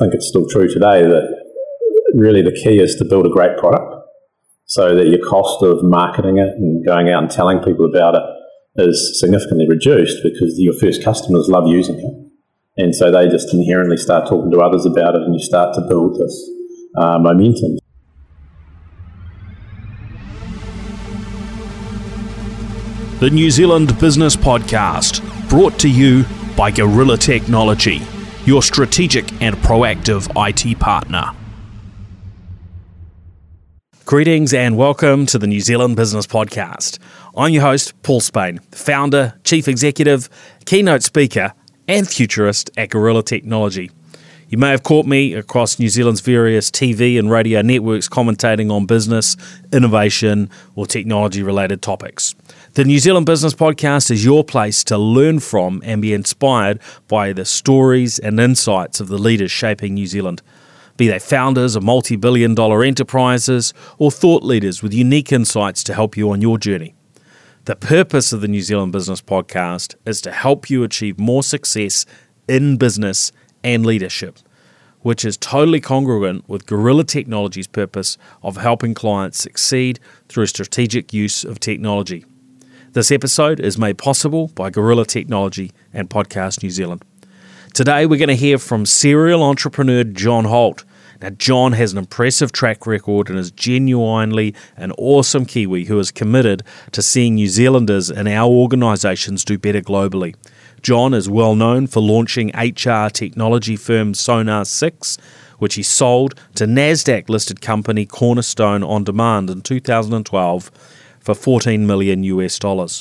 think it's still true today that really the key is to build a great product so that your cost of marketing it and going out and telling people about it is significantly reduced because your first customers love using it. And so they just inherently start talking to others about it and you start to build this momentum. The New Zealand Business Podcast, brought to you by Gorilla Technology, your strategic and proactive IT partner. Greetings and welcome to the New Zealand Business Podcast. I'm your host, Paul Spain, founder, chief executive, keynote speaker, and futurist at Gorilla Technology. You may have caught me across New Zealand's various TV and radio networks commentating on business, innovation, or technology-related topics. The New Zealand Business Podcast is your place to learn from and be inspired by the stories and insights of the leaders shaping New Zealand. Be they founders of multi-billion-dollar enterprises or thought leaders with unique insights to help you on your journey. The purpose of the New Zealand Business Podcast is to help you achieve more success in business and leadership, which is totally congruent with Gorilla Technology's purpose of helping clients succeed through strategic use of technology. This episode is made possible by Gorilla Technology and Podcast New Zealand. Today we're going to hear from serial entrepreneur John Holt. Now, John has an impressive track record and is genuinely an awesome Kiwi who is committed to seeing New Zealanders and our organisations do better globally. John is well known for launching HR technology firm Sonar 6, which he sold to NASDAQ-listed company Cornerstone On Demand in 2012 for $14 million US.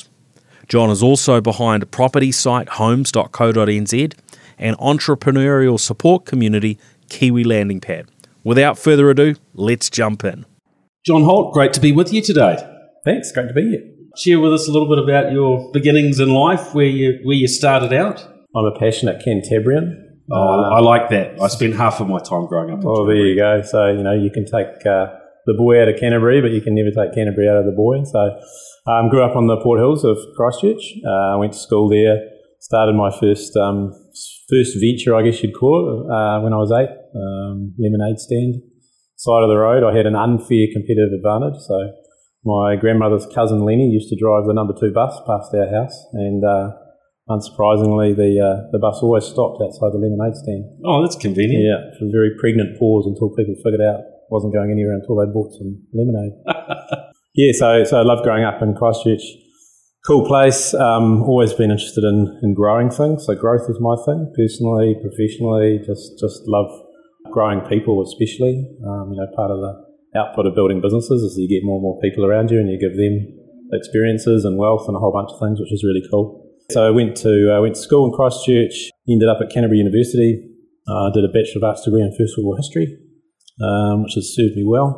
John is also behind property site homes.co.nz and entrepreneurial support community Kiwi Landing Pad. Without further ado, let's jump in. John Holt, great to be with you today. Thanks, great to be here. Share with us a little bit about your beginnings in life, where you started out. I'm a passionate Cantabrian. I like that. I spent half of my time growing up in Canterbury. There you go. So, you can take the boy out of Canterbury, but you can never take Canterbury out of the boy. So, grew up on the Port Hills of Christchurch. Went to school there. Started my first venture, I guess you'd call it, when I was 8. Lemonade stand. Side of the road, I had an unfair competitive advantage. So, my grandmother's cousin Lenny used to drive the number 2 bus past our house, and unsurprisingly, the bus always stopped outside the lemonade stand. Oh, that's convenient. Yeah, for a very pregnant pause until people figured out it wasn't going anywhere until they bought some lemonade. Yeah, so I loved growing up in Christchurch. Cool place. Always been interested in growing things. So growth is my thing, personally, professionally. Just love growing people, especially. Part of the output of building businesses is you get more and more people around you and you give them experiences and wealth and a whole bunch of things, which is really cool. So I went to school in Christchurch, ended up at Canterbury University, did a Bachelor of Arts degree in First World War history, which has served me well.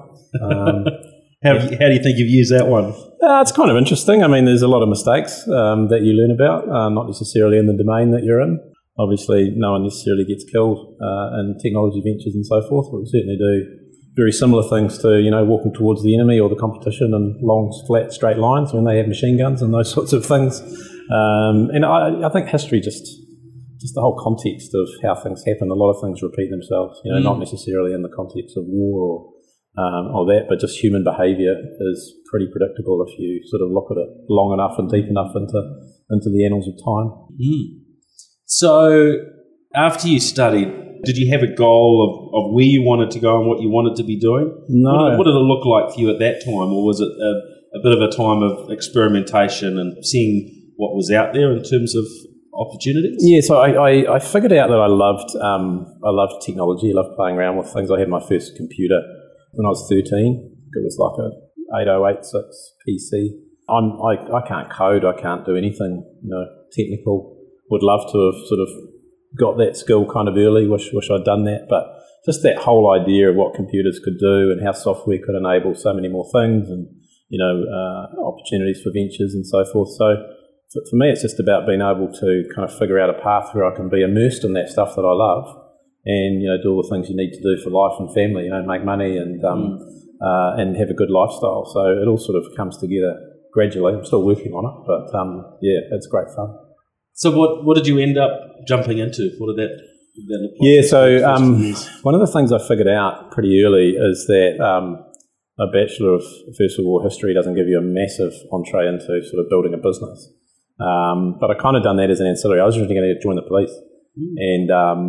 How do you think you've used that one? It's kind of interesting. I mean, there's a lot of mistakes that you learn about, not necessarily in the domain that you're in. Obviously, no one necessarily gets killed in technology ventures and so forth, but we certainly do very similar things to, walking towards the enemy or the competition in long, flat, straight lines when they have machine guns and those sorts of things. And I think history, just the whole context of how things happen, a lot of things repeat themselves, not necessarily in the context of war or that, but just human behaviour is pretty predictable if you sort of look at it long enough and deep enough into the annals of time. Mm. So after you studied, did you have a goal of where you wanted to go and what you wanted to be doing? No. What did it look like for you at that time? Or was it a bit of a time of experimentation and seeing what was out there in terms of opportunities? Yeah, so I figured out that I loved technology. I loved playing around with things. I had my first computer when I was 13. It was like a 8086 PC. I can't code. I can't do anything technical. Would love to have sort of got that skill kind of early, wish I'd done that, but just that whole idea of what computers could do and how software could enable so many more things and, opportunities for ventures and so forth. So for me, it's just about being able to kind of figure out a path where I can be immersed in that stuff that I love and, do all the things you need to do for life and family, make money and have a good lifestyle. So it all sort of comes together gradually. I'm still working on it, but it's great fun. So what did you end up jumping into? What did that So one of the things I figured out pretty early is that a Bachelor of First World War History doesn't give you a massive entree into sort of building a business. But I kind of done that as an ancillary. I was originally going to join the police. And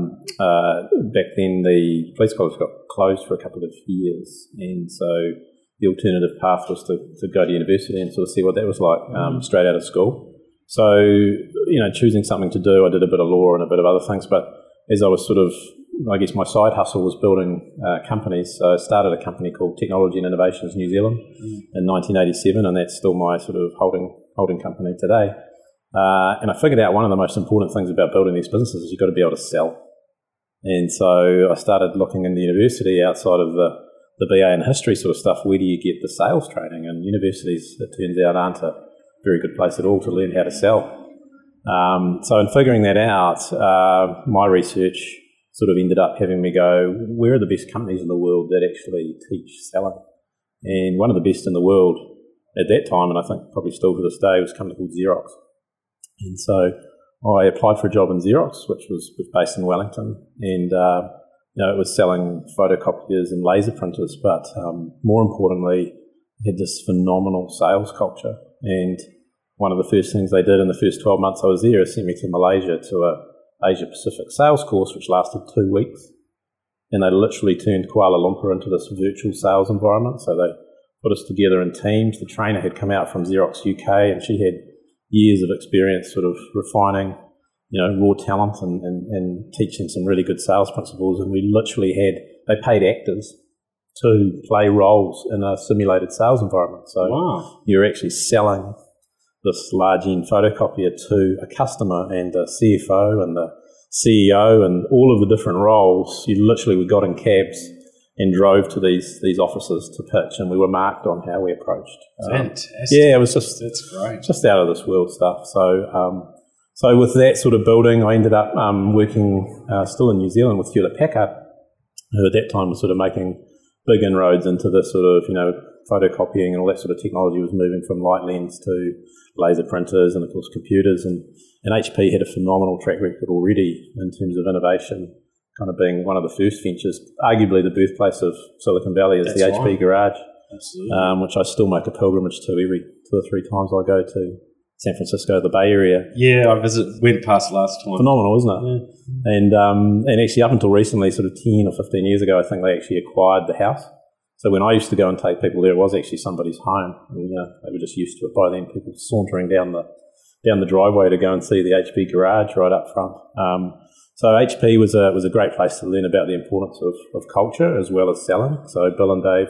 back then the police college got closed for a couple of years. And so the alternative path was to go to university and sort of see what that was like straight out of school. So, choosing something to do, I did a bit of law and a bit of other things. But as I was I guess my side hustle was building companies. So I started a company called Technology and Innovations New Zealand in 1987, and that's still my sort of holding company today. And I figured out one of the most important things about building these businesses is you've got to be able to sell. And so I started looking in the university outside of the BA and history sort of stuff. Where do you get the sales training? And universities, it turns out, aren't a very good place at all to learn how to sell. So in figuring that out, my research sort of ended up having me go, where are the best companies in the world that actually teach selling? And one of the best in the world at that time, and I think probably still to this day, was a company called Xerox. And so I applied for a job in Xerox, which was based in Wellington, and it was selling photocopiers and laser printers, but more importantly, it had this phenomenal sales culture. And one of the first things they did in the first 12 months I was there is sent me to Malaysia to a Asia Pacific sales course, which lasted 2 weeks. And they literally turned Kuala Lumpur into this virtual sales environment. So they put us together in teams. The trainer had come out from Xerox UK, and she had years of experience sort of refining, raw talent and teaching some really good sales principles. And we literally they paid actors to play roles in a simulated sales environment. So you're actually selling this large-end photocopier to a customer, and the CFO and the CEO and all of the different roles. We got in cabs and drove to these offices to pitch, and we were marked on how we approached. Fantastic. It was that's great. Just out of this world stuff. So with that sort of building, I ended up working still in New Zealand with Hewlett Packard, who at that time was sort of making big inroads into this sort of, photocopying and all that sort of technology was moving from light lens to laser printers and, of course, computers. And HP had a phenomenal track record already in terms of innovation, kind of being one of the first ventures. Arguably the birthplace of Silicon Valley is the HP Garage, which I still make a pilgrimage to every 2 or 3 times I go to San Francisco, the Bay Area. Yeah, went past last time. Phenomenal, isn't it? Yeah. And actually up until recently, sort of 10 or 15 years ago, I think they actually acquired the house. So when I used to go and take people there, it was actually somebody's home. And, they were just used to it by then, people sauntering down the driveway to go and see the HP Garage right up front. So HP was a great place to learn about the importance of culture as well as selling. So Bill and Dave,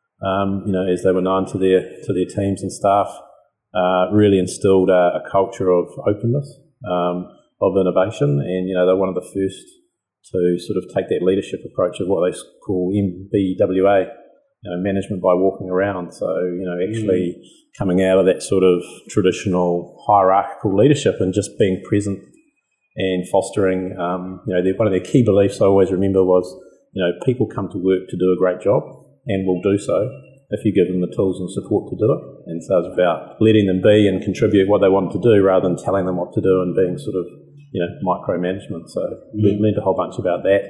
as they were known to their teams and staff, really instilled a culture of openness, of innovation, and they're one of the first to sort of take that leadership approach of what they call MBWA, management by walking around. So actually coming out of that sort of traditional hierarchical leadership and just being present and fostering. One of their key beliefs I always remember was, people come to work to do a great job and will do so if you give them the tools and support to do it. And so it's about letting them be and contribute what they want to do rather than telling them what to do and being sort of, micromanagement. So we learned a whole bunch about that.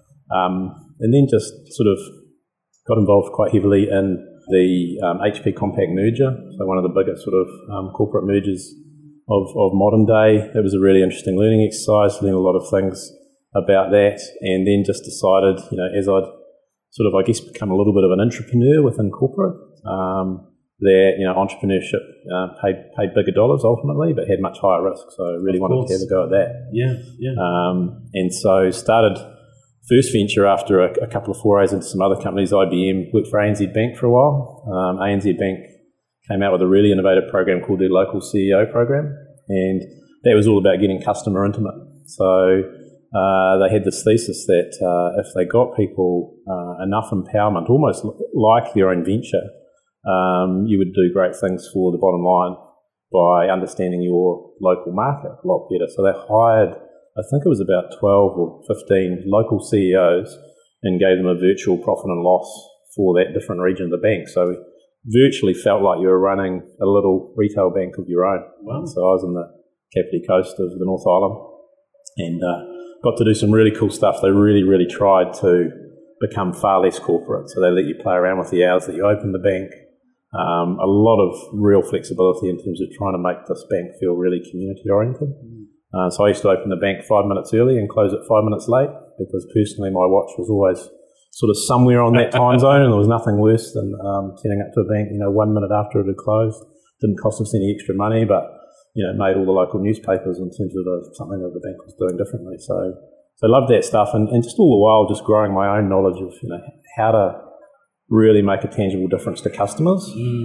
And then just sort of got involved quite heavily in the HP Compaq merger, so one of the biggest sort of corporate mergers of modern day. It was a really interesting learning exercise, learned a lot of things about that, and then just decided, as I'd sort of, I guess, become a little bit of an entrepreneur within corporate, that, entrepreneurship paid bigger dollars ultimately, but had much higher risk. So I really wanted to have a go at that. Yeah. And so started first venture after a couple of forays into some other companies. IBM, worked for ANZ Bank for a while. ANZ Bank came out with a really innovative program called their Local CEO program, and that was all about getting customer intimate. So they had this thesis that if they got people enough empowerment, almost like their own venture, you would do great things for the bottom line by understanding your local market a lot better. So they hired, I think it was about 12 or 15 local CEOs and gave them a virtual profit and loss for that different region of the bank. So virtually felt like you were running a little retail bank of your own. Wow. So I was in the Kapiti Coast of the North Island, and got to do some really cool stuff. They really, really tried to become far less corporate. So they let you play around with the hours that you open the bank. A lot of real flexibility in terms of trying to make this bank feel really community-oriented. So I used to open the bank 5 minutes early and close it 5 minutes late, because personally my watch was always sort of somewhere on that time zone, and there was nothing worse than turning up to a bank 1 minute after it had closed. Didn't cost us any extra money, but made all the local newspapers in terms of something that the bank was doing differently. So I loved that stuff, and just all the while just growing my own knowledge of how to really make a tangible difference to customers.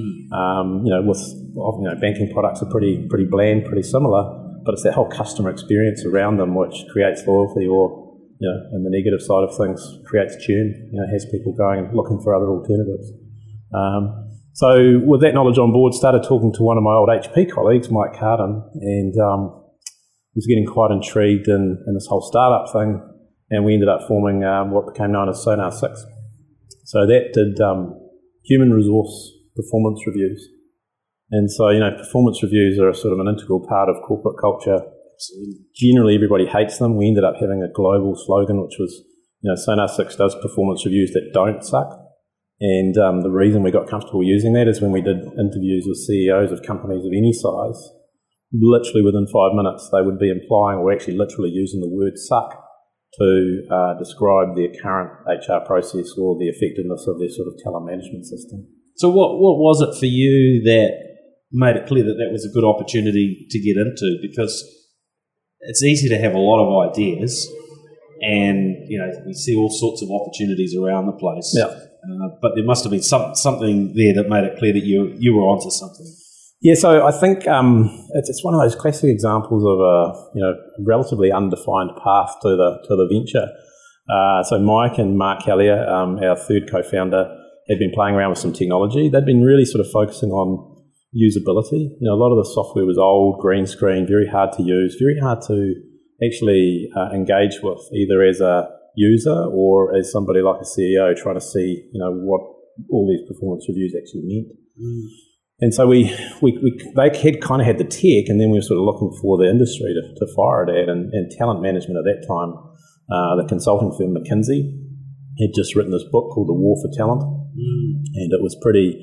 With banking products are pretty bland, pretty similar, but it's that whole customer experience around them which creates loyalty, or and the negative side of things creates churn. Has people going and looking for other alternatives. So with that knowledge on board, started talking to one of my old HP colleagues, Mike Carden, and was getting quite intrigued in this whole startup thing, and we ended up forming what became known as Sonar 6. So that did human resource performance reviews. And so, performance reviews are sort of an integral part of corporate culture. Generally, everybody hates them. We ended up having a global slogan, which was, Sonar 6 does performance reviews that don't suck. And the reason we got comfortable using that is when we did interviews with CEOs of companies of any size, literally within 5 minutes, they would be implying or actually literally using the word suck to describe their current HR process or the effectiveness of their sort of talent management system. So what was it for you that made it clear that was a good opportunity to get into? Because it's easy to have a lot of ideas, and we see all sorts of opportunities around the place. Yeah. But there must have been something there that made it clear that you were onto something. Yeah, so I think it's one of those classic examples of a relatively undefined path to the venture. So Mike and Mark Hellier, our third co-founder, had been playing around with some technology. They'd been really sort of focusing on usability. A lot of the software was old, green screen, very hard to use, very hard to actually engage with, either as a user or as somebody like a CEO trying to see what all these performance reviews actually meant. And so they had kind of had the tech, and then we were sort of looking for the industry to fire it at, and talent management at that time. The consulting firm McKinsey had just written this book called The War for Talent, and it was pretty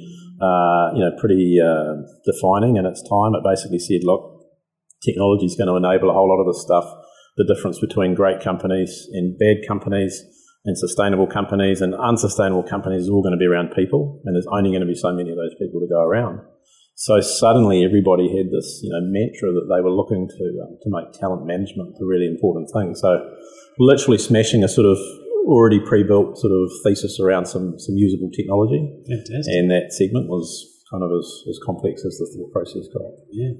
defining in its time. It basically said, look, technology is going to enable a whole lot of this stuff. The difference between great companies and bad companies and sustainable companies and unsustainable companies is all going to be around people, and there's only going to be so many of those people to go around. So suddenly everybody had this mantra that they were looking to make talent management a really important thing. So literally smashing a sort of already pre-built sort of thesis around some usable technology. Fantastic. And that segment was kind of as complex as the thought process got. Yeah.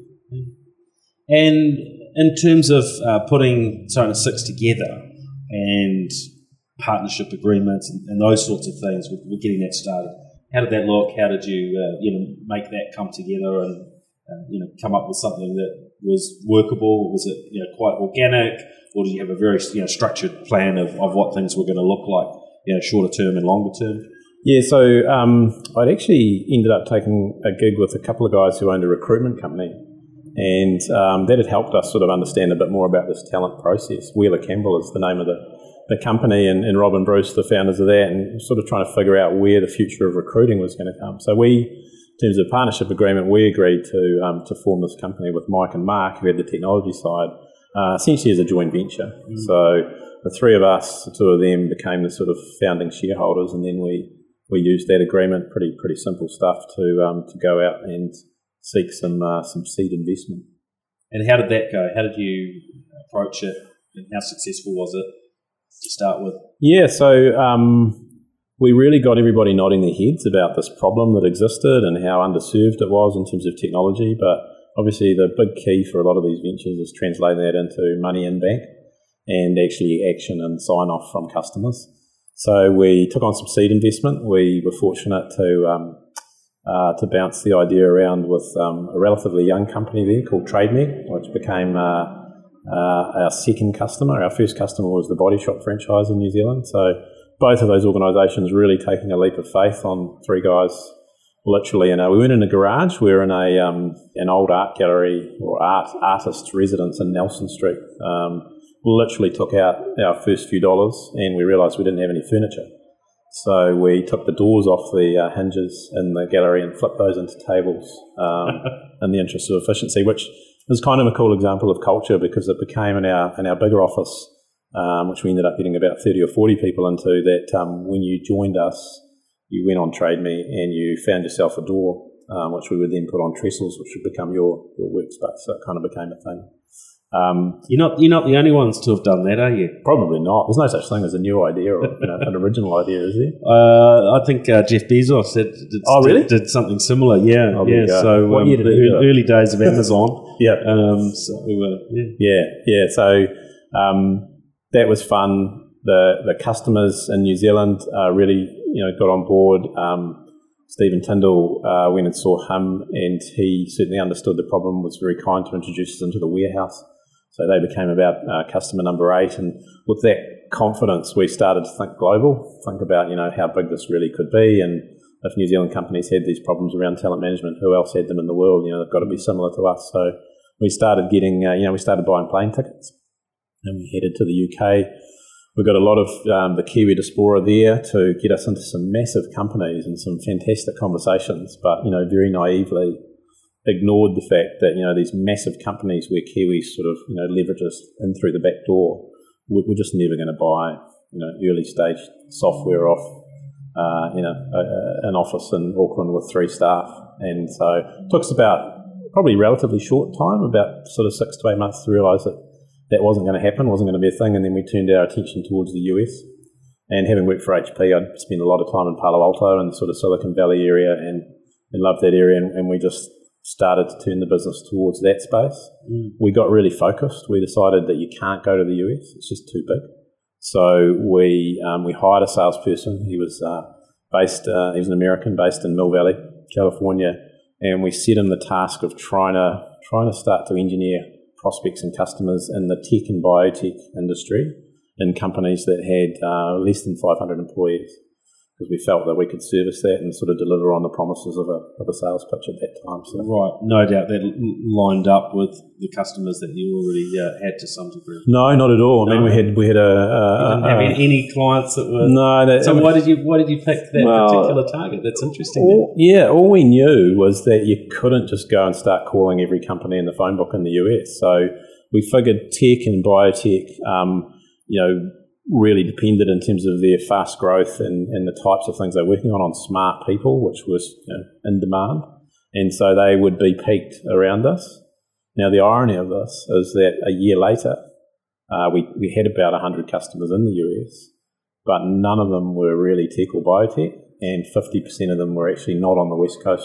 And in terms of putting Sonar 6 together and partnership agreements and those sorts of things, with getting that started, how did that look? How did you make that come together and come up with something that was workable? Was it quite organic, or did you have a very structured plan of what things were going to look like, shorter term and longer term? Yeah, so I'd actually ended up taking a gig with a couple of guys who owned a recruitment company, and that had helped us sort of understand a bit more about this talent process. Wheeler Campbell is the name of the company, and Rob and Bruce, the founders of that, and sort of trying to figure out where the future of recruiting was going to come. So we, in terms of partnership agreement, we agreed to form this company with Mike and Mark, who had the technology side, essentially as a joint venture. So the three of us, the two of them, became the sort of founding shareholders, and then we used that agreement, pretty simple stuff, to go out and seek some seed investment. And how did that go? How did you approach it, and how successful was it to start with? Yeah, so we really got everybody nodding their heads about this problem that existed and how underserved it was in terms of technology. But obviously the big key for a lot of these ventures is translating that into money in bank and actually action and sign-off from customers. So we took on some seed investment. We were fortunate to bounce the idea around with a relatively young company there called TradeMe, which became our second customer. Our first customer was the Body Shop franchise in New Zealand. So both of those organisations really taking a leap of faith on three guys, literally. We weren't in a garage. We were in an old art gallery or artist's residence in Nelson Street. literally took out our first few dollars and we realised we didn't have any furniture. So we took the doors off the hinges in the gallery and flipped those into tables in the interest of efficiency, which is kind of a cool example of culture because it became in our bigger office, which we ended up getting about 30 or 40 people into, that when you joined us, you went on Trade Me and you found yourself a door, which we would then put on trestles, which would become your workspace. So it kind of became a thing. You're not the only ones to have done that, are you? Probably not. There's no such thing as a new idea or an original idea, is there? I think Jeff Bezos did something similar. Yeah, oh, yeah. So what year did he do it? Early days of Amazon. Yeah. So we were. Yeah. So that was fun. The customers in New Zealand really got on board. Stephen Tyndall went and saw him, and he certainly understood the problem. Was very kind to introduce us into the warehouse. So they became about customer number 8, and with that confidence, we started to think global, think about how big this really could be, and if New Zealand companies had these problems around talent management, who else had them in the world? They've got to be similar to us. So we started getting, we started buying plane tickets, and we headed to the UK. We got a lot of the Kiwi diaspora there to get us into some massive companies and some fantastic conversations, but very naively ignored the fact that these massive companies where Kiwis sort of leverage us in through the back door, we're just never going to buy early stage software off an office in Auckland with 3 staff. And so it took us about probably relatively short time, about sort of 6 to 8 months, to realise that wasn't going to happen, wasn't going to be a thing. And then we turned our attention towards the US. And having worked for HP, I'd spent a lot of time in Palo Alto and the sort of Silicon Valley area and loved that area, and we just started to turn the business towards that space. We got really focused. We decided that you can't go to the US; it's just too big. So we hired a salesperson. He was he was an American based in Mill Valley, California, and we set him the task of trying to start to engineer prospects and customers in the tech and biotech industry in companies that had less than 500 employees, because we felt that we could service that and sort of deliver on the promises of a sales pitch at that time. So. Right, no doubt that lined up with the customers that you already had to some degree. No, not at all. I mean, we had you didn't have any clients that were. No. So why did you pick that particular target? That's interesting. All we knew was that you couldn't just go and start calling every company in the phone book in the US. So we figured tech and biotech, really depended in terms of their fast growth and the types of things they're working on smart people, which was in demand. And so they would be peaked around us. Now, the irony of this is that a year later, we had about 100 customers in the US, but none of them were really tech or biotech, and 50% of them were actually not on the west coast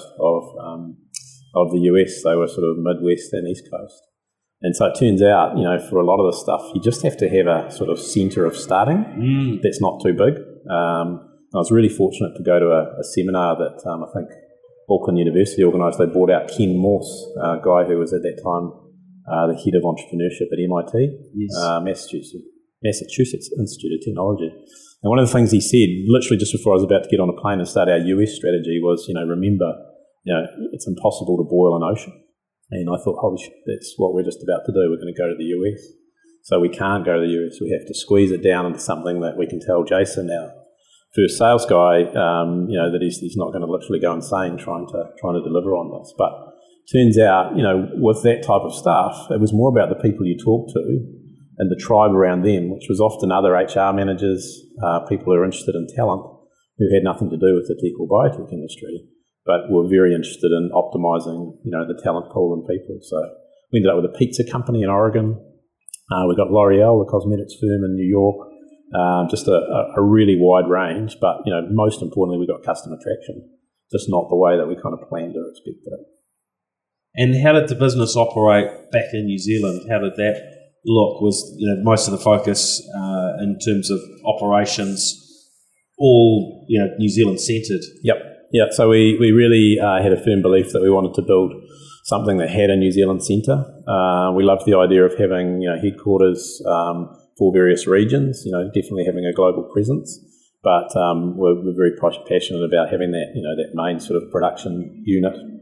of the US. They were sort of Midwest and East Coast. And so it turns out, for a lot of this stuff, you just have to have a sort of centre of starting that's not too big. I was really fortunate to go to a seminar that I think Auckland University organised. They brought out Ken Morse, a guy who was at that time the head of entrepreneurship at MIT, Massachusetts Institute of Technology. And one of the things he said, literally just before I was about to get on a plane and start our US strategy, was, remember, it's impossible to boil an ocean. And I thought, holy shit, that's what we're just about to do. We're going to go to the US. So we can't go to the US. We have to squeeze it down into something that we can tell Jason, our first sales guy, that he's not going to literally go insane trying to deliver on this. But turns out, with that type of stuff, it was more about the people you talk to and the tribe around them, which was often other HR managers, people who are interested in talent, who had nothing to do with the tech or biotech industry, but were very interested in optimising, the talent pool and people. So we ended up with a pizza company in Oregon. We got L'Oreal, the cosmetics firm in New York. Just a really wide range, but most importantly, we got customer traction. Just not the way that we kind of planned or expected it. And how did the business operate back in New Zealand? How did that look? Was most of the focus in terms of operations all New Zealand centred? Yep. Yeah, so we really had a firm belief that we wanted to build something that had a New Zealand centre. We loved the idea of having headquarters for various regions, definitely having a global presence. But we're very passionate about having that that main sort of production unit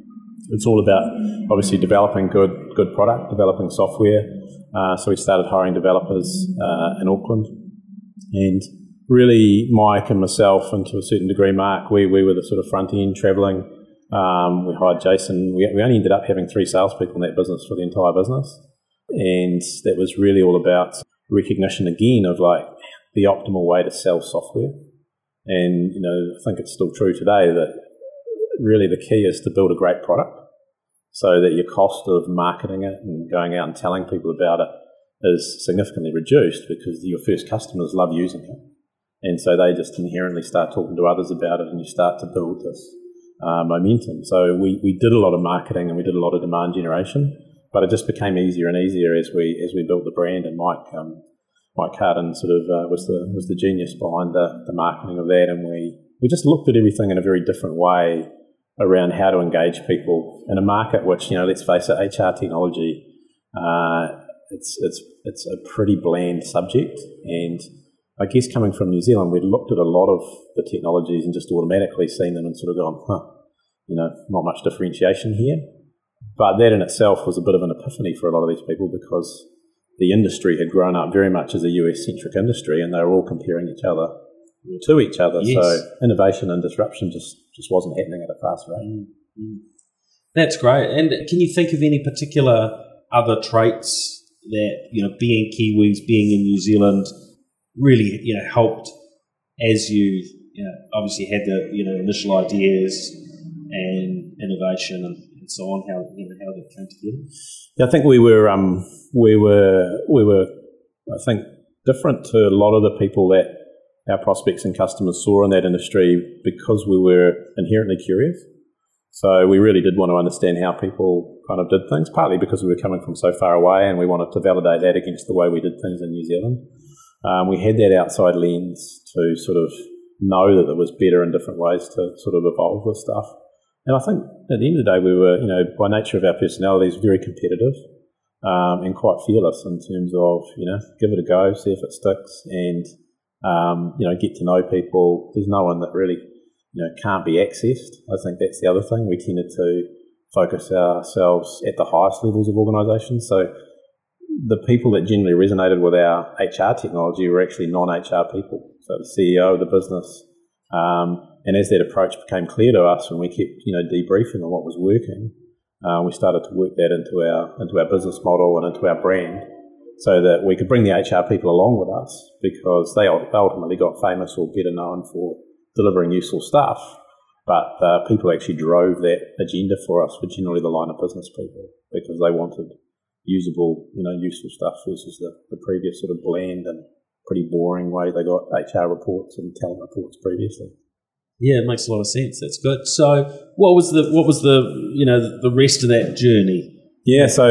it's all about obviously developing good product, developing software. So we started hiring developers in Auckland, and really Mike and myself, and to a certain degree Mark, we were the sort of front end travelling. We hired Jason. We only ended up having 3 salespeople in that business for the entire business, and that was really all about recognition again of like the optimal way to sell software. And I think it's still true today that really the key is to build a great product so that your cost of marketing it and going out and telling people about it is significantly reduced, because your first customers love using it. And so they just inherently start talking to others about it, and you start to build this momentum. So we did a lot of marketing and we did a lot of demand generation, but it just became easier and easier as we built the brand. And Mike Carden sort of was the genius behind the marketing of that, and we just looked at everything in a very different way around how to engage people in a market which, let's face it, HR technology, it's a pretty bland subject. And I guess coming from New Zealand, we'd looked at a lot of the technologies and just automatically seen them and sort of gone, not much differentiation here. But that in itself was a bit of an epiphany for a lot of these people, because the industry had grown up very much as a US-centric industry, and they were all comparing each other to each other. Yes. So innovation and disruption just wasn't happening at a fast rate. Mm-hmm. That's great. And can you think of any particular other traits that, being Kiwis, being in New Zealand, really, helped as you, obviously had the, initial ideas and innovation and so on, how that came together? Yeah, I think we were, I think, different to a lot of the people that our prospects and customers saw in that industry, because we were inherently curious. So we really did want to understand how people kind of did things, partly because we were coming from so far away and we wanted to validate that against the way we did things in New Zealand. We had that outside lens to sort of know that there was better and different ways to sort of evolve this stuff. And I think at the end of the day, we were, by nature of our personalities, very competitive and quite fearless in terms of, give it a go, see if it sticks, and get to know people. There's no one that really, can't be accessed. I think that's the other thing. We tended to focus ourselves at the highest levels of organisations. So the people that generally resonated with our HR technology were actually non-HR people. So the CEO of the business. And as that approach became clear to us, and we kept, debriefing on what was working, we started to work that into our business model and into our brand, so that we could bring the HR people along with us, because they ultimately got famous or better known for delivering useful stuff. But people actually drove that agenda for us were generally the line of business people, because they wanted usable, useful stuff versus the previous sort of bland and pretty boring way they got HR reports and talent reports previously. Yeah, it makes a lot of sense. That's good. So what was the rest of that journey? Yeah, so,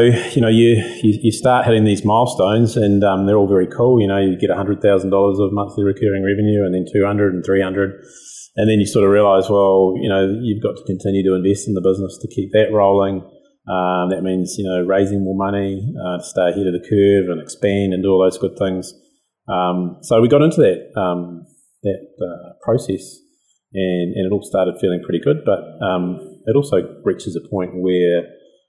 you start hitting these milestones, and they're all very cool. You get $100,000 of monthly recurring revenue, and then 200 and 300. And then you sort of realise, well, you've got to continue to invest in the business to keep that rolling. That means, raising more money to stay ahead of the curve and expand and do all those good things. So we got into that process, and it all started feeling pretty good. But it also reaches a point where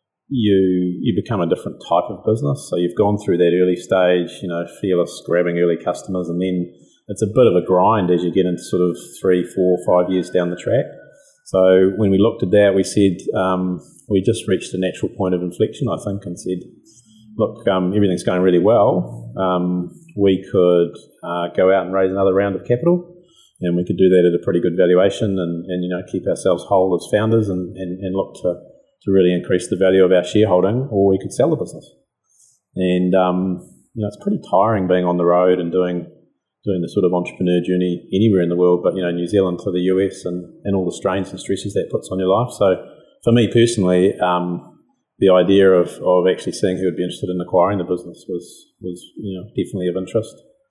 you become a different type of business. So you've gone through that early stage, fearless, grabbing early customers, and then it's a bit of a grind as you get into sort of 3, 4, 5 years down the track. So when we looked at that, we said we just reached a natural point of inflection, I think, and said, look, everything's going really well. We could go out and raise another round of capital, and we could do that at a pretty good valuation, and keep ourselves whole as founders and look to really increase the value of our shareholding, or we could sell the business. And it's pretty tiring being on the road and doing the sort of entrepreneur journey anywhere in the world, but New Zealand to the US and all the strains and stresses that puts on your life. So for me personally, the idea of actually seeing who would be interested in acquiring the business was definitely of interest.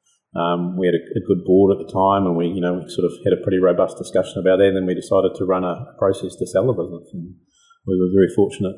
We had a good board at the time, and we sort of had a pretty robust discussion about that, and then we decided to run a process to sell the business. And we were very fortunate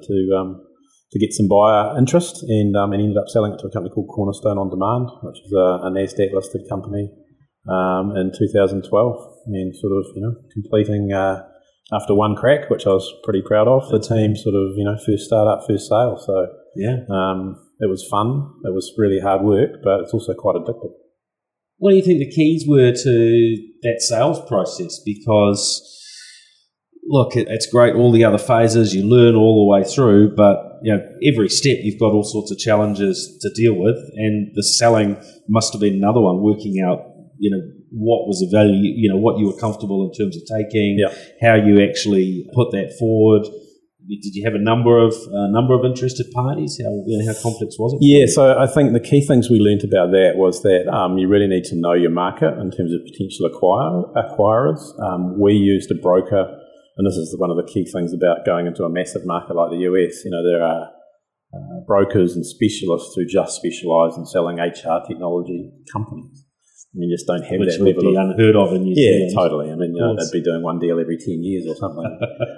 to get some buyer interest, and ended up selling it to a company called Cornerstone On Demand, which is a NASDAQ listed company in 2012, and sort of completing after one crack, which I was pretty proud of, the team sort of, first start up, first sale. So it was fun. It was really hard work, but it's also quite addictive. What do you think the keys were to that sales process? Because, look, it's great, all the other phases, you learn all the way through, but every step you've got all sorts of challenges to deal with, and the selling must have been another one, working out, what was the value, what you were comfortable in terms of taking, how you actually put that forward. Did you have a number of interested parties? How complex was it? Yeah, so I think the key things we learnt about that was that you really need to know your market in terms of potential acquirers. We used a broker, and this is one of the key things about going into a massive market like the US. There are brokers and specialists who just specialise in selling HR technology companies. You just don't have Which that would level be unheard of in New Zealand. Yeah, totally. They'd be doing one deal every 10 years or something.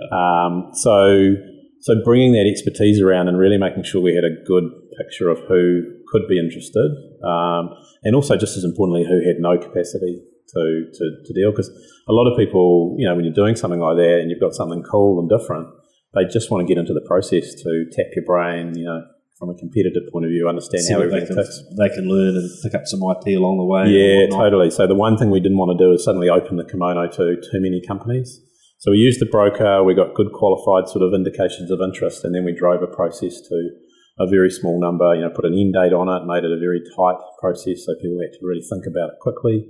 So bringing that expertise around and really making sure we had a good picture of who could be interested, and also just as importantly, who had no capacity to deal. Because a lot of people, when you're doing something like that and you've got something cool and different, they just want to get into the process to tap your brain, from a competitive point of view, understand how everything ticks. They can learn and pick up some IP along the way. Yeah, totally. So the one thing we didn't want to do is suddenly open the kimono to too many companies. So we used the broker, we got good qualified sort of indications of interest, and then we drove a process to a very small number, put an end date on it, made it a very tight process so people had to really think about it quickly,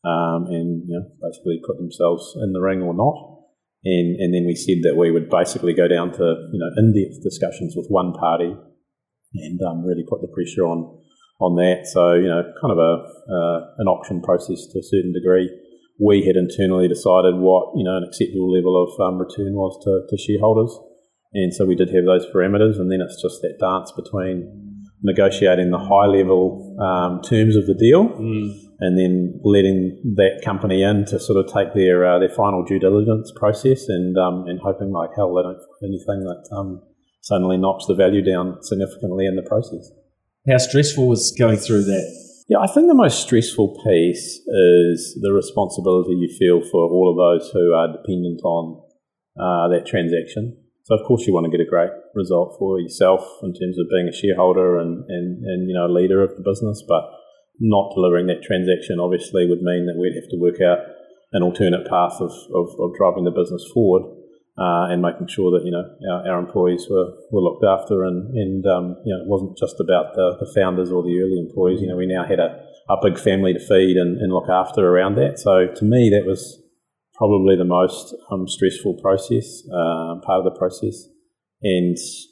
and basically put themselves in the ring or not. And then we said that we would basically go down to in-depth discussions with one party and really put the pressure on that. So, kind of an auction process to a certain degree. We had internally decided what, an acceptable level of return was to shareholders. And so we did have those parameters, and then it's just that dance between negotiating the high-level terms of the deal and then letting that company in to sort of take their final due diligence process and hoping like hell they don't find anything that suddenly knocks the value down significantly in the process. How stressful was going through that? Yeah, I think the most stressful piece is the responsibility you feel for all of those who are dependent on that transaction. So, of course, you want to get a great result for yourself in terms of being a shareholder and a leader of the business, but not delivering that transaction obviously would mean that we'd have to work out an alternate path of driving the business forward. And making sure that our employees were looked after, and it wasn't just about the founders or the early employees. We now had a big family to feed and look after around that. So to me, that was probably the most stressful process, part of the process, and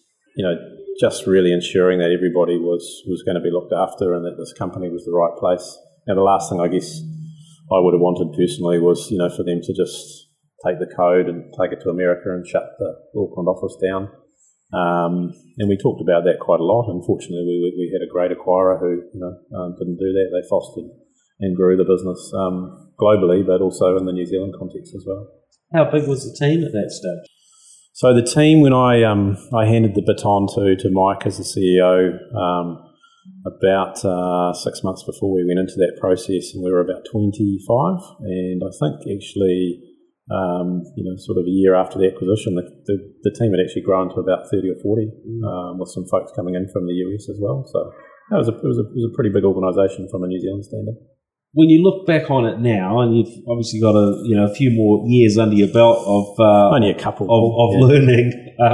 just really ensuring that everybody was going to be looked after and that this company was the right place. Now, the last thing I guess I would have wanted personally was for them to just take the code and take it to America and shut the Auckland office down. And we talked about that quite a lot. Unfortunately, we had a great acquirer who didn't do that. They fostered and grew the business globally, but also in the New Zealand context as well. How big was the team at that stage? So the team, when I handed the baton to Mike as the CEO, about 6 months before we went into that process, and we were about 25, and I think actually sort of a year after the acquisition, the team had actually grown to about 30 or 40, with some folks coming in from the US as well. So it was a pretty big organisation from a New Zealand standard. When you look back on it now, and you've obviously got a few more years under your belt of only a couple of learning,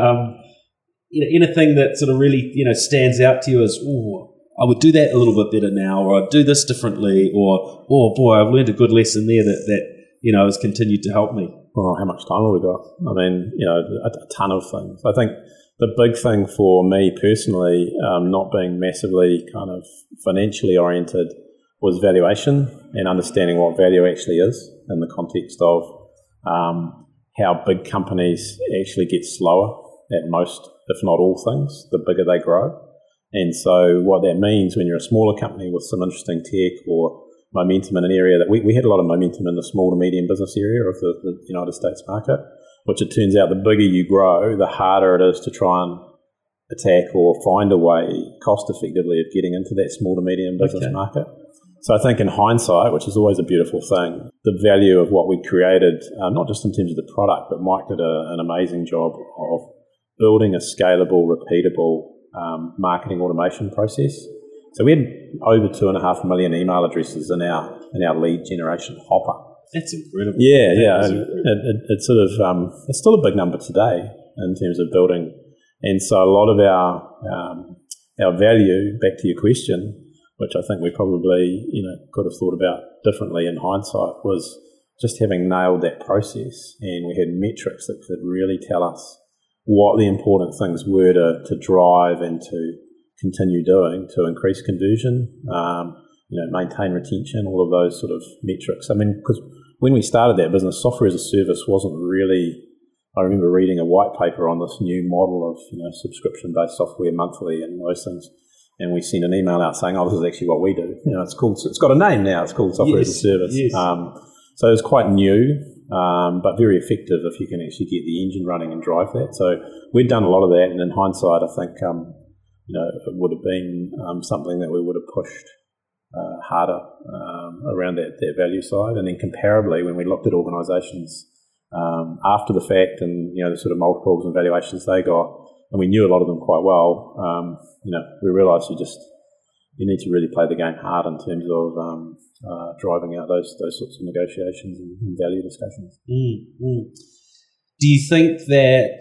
anything that sort of really stands out to you as, oh, I would do that a little bit better now, or I'd do this differently, or oh boy, I've learned a good lesson there that has continued to help me. Well, how much time have we got? I mean, a ton of things. I think the big thing for me personally, not being massively kind of financially oriented, was valuation and understanding what value actually is in the context of how big companies actually get slower at most, if not all things, the bigger they grow. And so what that means when you're a smaller company with some interesting tech or momentum in an area that we had a lot of momentum in the small to medium business area of the United States market, which it turns out the bigger you grow, the harder it is to try and attack or find a way cost effectively of getting into that small to medium business market. So I think in hindsight, which is always a beautiful thing, the value of what we created, not just in terms of the product, but Mike did an amazing job of building a scalable, repeatable marketing automation process. So we had over 2.5 million email addresses in our lead generation hopper. That's incredible. Yeah. It's sort of it's still a big number today in terms of building, and so a lot of our value, back to your question, which I think we probably could have thought about differently in hindsight, was just having nailed that process, and we had metrics that could really tell us what the important things were to drive and to continue doing to increase conversion, maintain retention, all of those sort of metrics. I mean, because when we started that business, software as a service wasn't really. I remember reading a white paper on this new model of subscription-based software monthly and those things, and we sent an email out saying, "Oh, this is actually what we do." It's called. It's got a name now. It's called software as a service. Yes. So it's quite new, but very effective if you can actually get the engine running and drive that. So we'd done a lot of that, and in hindsight, I think it would have been something that we would have pushed harder around that value side. And then comparably, when we looked at organisations after the fact and the sort of multiples and valuations they got, and we knew a lot of them quite well, we realised you need to really play the game hard in terms of driving out those sorts of negotiations and value discussions. Do you think that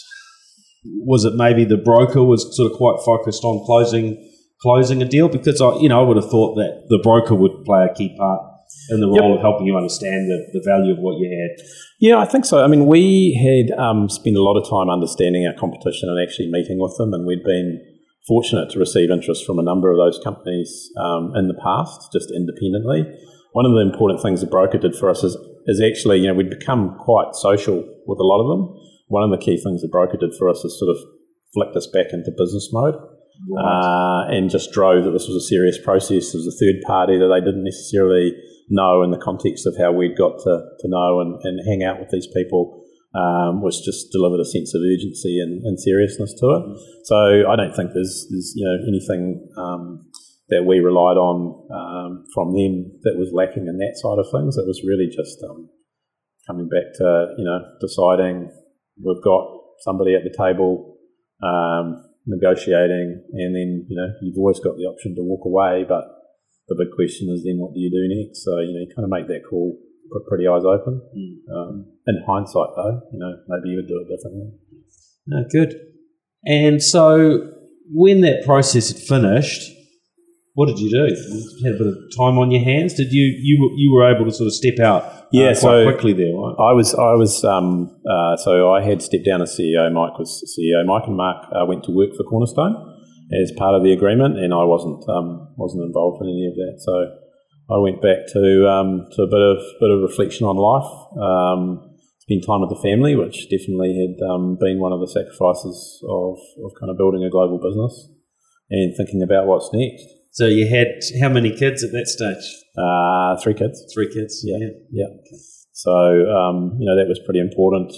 was it maybe the broker was sort of quite focused on closing a deal? Because I would have thought that the broker would play a key part in the role of helping you understand the value of what you had. Yeah, I think so. I mean, we had spent a lot of time understanding our competition and actually meeting with them, and we'd been fortunate to receive interest from a number of those companies in the past, just independently. One of the important things the broker did for us is actually, we'd become quite social with a lot of them. One of the key things the broker did for us is sort of flicked us back into business mode. Right. And just drove that this was a serious process. There was a third party that they didn't necessarily know in the context of how we'd got to know and hang out with these people, was just delivered a sense of urgency and seriousness to it. So I don't think there's anything that we relied on from them that was lacking in that side of things. It was really just coming back to deciding we've got somebody at the table, negotiating, and then you've always got the option to walk away, but the big question is then what do you do next? So you kind of make that call pretty eyes open. In hindsight, though, maybe you would do it differently. No, good. And so when that process had finished, what did you do? You had a bit of time on your hands. Did you were able to sort of step out quite quickly there, right? I was so I had stepped down as CEO. Mike was CEO. Mike and Mark went to work for Cornerstone as part of the agreement, and I wasn't involved in any of that. So I went back to a bit of reflection on life, spend time with the family, which definitely had been one of the sacrifices of kind of building a global business, and thinking about what's next. So you had how many kids at that stage? 3 kids. 3 kids. Yeah. So that was pretty important,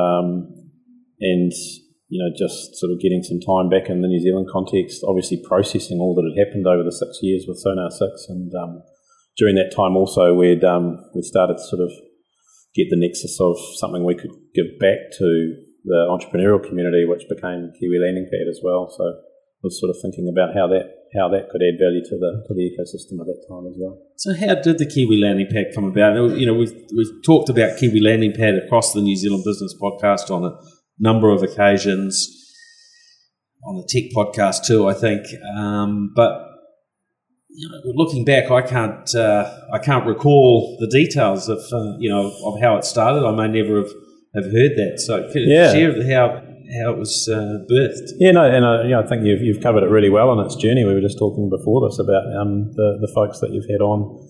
and just sort of getting some time back in the New Zealand context, obviously processing all that had happened over the 6 years with Sonar 6, and during that time also we started to sort of get the nexus of something we could give back to the entrepreneurial community, which became Kiwi Landing Pad as well. So I was sort of thinking about how that could add value to the ecosystem at that time as well. So how did the Kiwi Landing Pad come about? We've talked about Kiwi Landing Pad across the New Zealand Business Podcast on a number of occasions, on the Tech Podcast too, I think. But looking back, I can't recall the details of how it started. I may never have heard that. So could you share how it was birthed? Yeah, no, and I think you've covered it really well on its journey. We were just talking before this about the folks that you've had on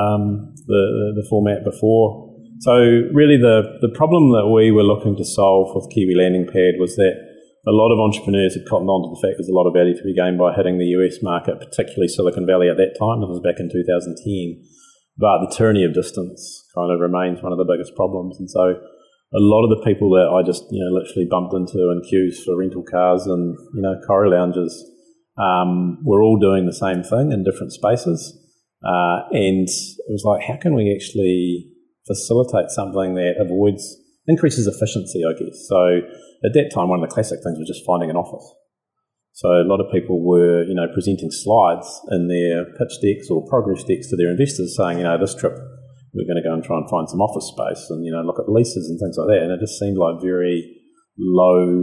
the format before. So really the problem that we were looking to solve with Kiwi Landing Pad was that a lot of entrepreneurs had cottoned on to the fact there's a lot of value to be gained by hitting the US market, particularly Silicon Valley at that time. This was back in 2010. But the tyranny of distance kind of remains one of the biggest problems. And so a lot of the people that I just literally bumped into in queues for rental cars and Corrie lounges were all doing the same thing in different spaces. and it was like, how can we actually facilitate something that increases efficiency, I guess. So at that time, one of the classic things was just finding an office. So a lot of people were, presenting slides in their pitch decks or progress decks to their investors saying, this trip we're going to go and try and find some office space and, look at leases and things like that. And it just seemed like very low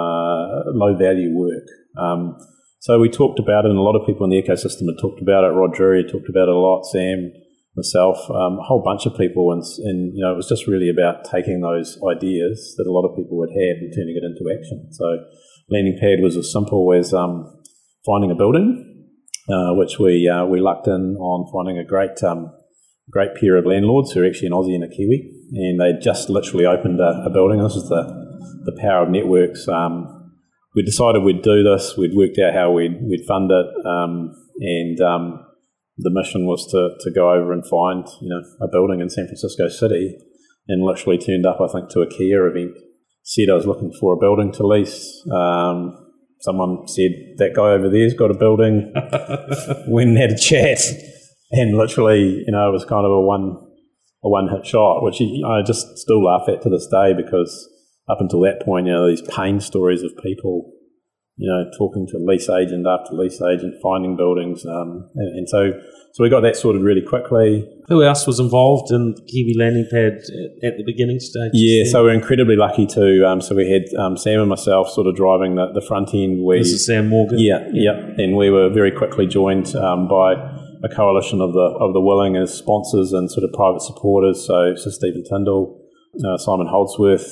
value work. So we talked about it, and a lot of people in the ecosystem had talked about it. Rod Drury had talked about it a lot, Sam, myself, a whole bunch of people. And it was just really about taking those ideas that a lot of people would have and turning it into action. So Landing Pad was as simple as finding a building, which we lucked in on finding a great pair of landlords who are actually an Aussie and a Kiwi, and they just literally opened a building. This is the power of networks. We decided we'd do this. We'd worked out how we'd fund it, and the mission was to go over and find a building in San Francisco City, and literally turned up, I think, to a Kia event. Said I was looking for a building to lease. Someone said, that guy over there's got a building. Went and had a chat, and literally, it was kind of a one-hit shot, which I just still laugh at to this day, because up until that point, these pain stories of people, talking to lease agent after lease agent, finding buildings, and so we got that sorted really quickly. Who else was involved in Kiwi Landing Pad at the beginning stage? Yeah, so we're incredibly lucky to. So we had Sam and myself sort of driving the front end. This is Sam Morgan. Yeah, and we were very quickly joined by a coalition of the willing as sponsors and sort of private supporters. So Stephen Tyndall, Simon Holdsworth.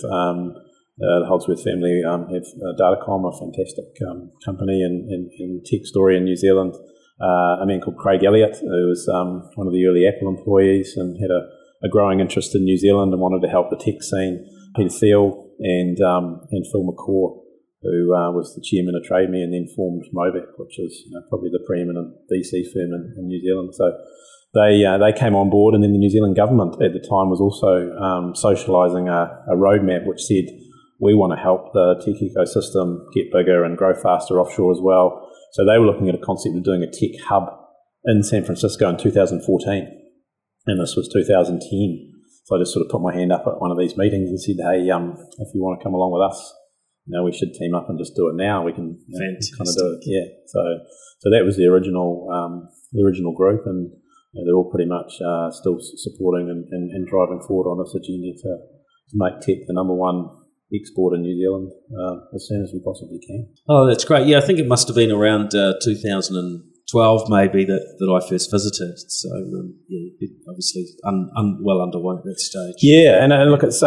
The Holdsworth family have Datacom, a fantastic company in tech story in New Zealand. A man called Craig Elliott, who was one of the early Apple employees and had a growing interest in New Zealand and wanted to help the tech scene. Peter Thiel and Phil McCaw, who was the chairman of TradeMe and then formed Movac, which is probably the preeminent VC firm in New Zealand. So they came on board, and then the New Zealand government at the time was also socialising a roadmap which said, we want to help the tech ecosystem get bigger and grow faster offshore as well. So they were looking at a concept of doing a tech hub in San Francisco in 2014, and this was 2010. So I just sort of put my hand up at one of these meetings and said, hey, if you want to come along with us, we should team up and just do it now. We can kind of do it. Yeah. So that was the original group, and they're all pretty much still supporting and driving forward on this agenda to make tech the number one export in New Zealand as soon as we possibly can. Oh, that's great. Yeah, I think it must have been around 2012 maybe that I first visited. So obviously well underway at that stage. Yeah, and look, it's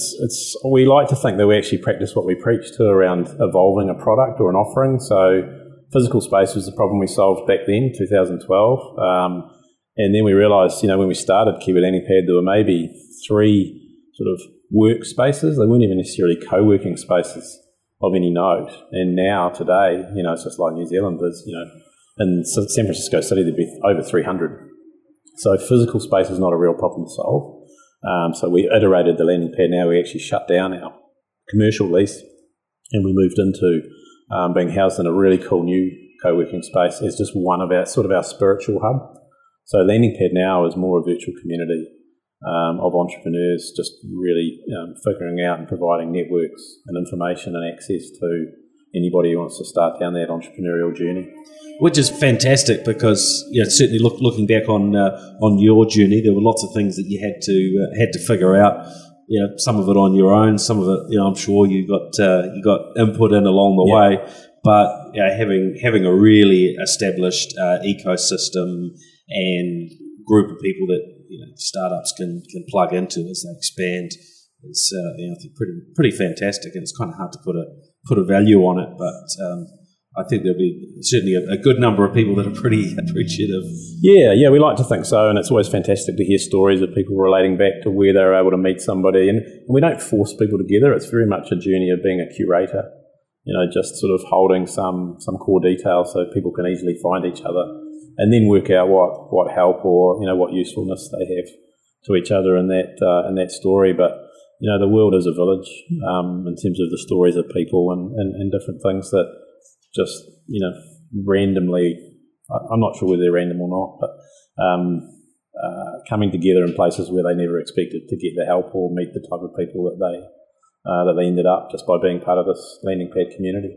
we like to think that we actually practice what we preach to around evolving a product or an offering. So physical space was the problem we solved back then, 2012, and then we realised, when we started Kiwi Landing Pad, there were maybe 3 sort of workspaces. They weren't even necessarily co-working spaces of any note. And now, today, it's just like New Zealand. There's, in San Francisco City, there'd be over 300. So physical space is not a real problem to solve. So we iterated the landing pad. Now we actually shut down our commercial lease, and we moved into being housed in a really cool new co-working space as just one of our spiritual hub. So landing pad now is more a virtual community of entrepreneurs, just really figuring out and providing networks and information and access to anybody who wants to start down that entrepreneurial journey. Which is fantastic, because certainly looking back on your journey, there were lots of things that you had to figure out. Some of it on your own, some of it, I'm sure you got input in along the way. But having a really established ecosystem and group of people that startups can plug into as they expand is I think pretty fantastic, and it's kind of hard to put a value on it, but I think there'll be certainly a good number of people that are pretty appreciative. Yeah, we like to think so, and it's always fantastic to hear stories of people relating back to where they were able to meet somebody, and we don't force people together. It's very much a journey of being a curator, just sort of holding some core details so people can easily find each other, and then work out what help or what usefulness they have to each other in that story. But the world is a village in terms of the stories of people and different things that just randomly, I'm not sure whether they're random or not, but coming together in places where they never expected to get the help or meet the type of people that they ended up just by being part of this landing pad community.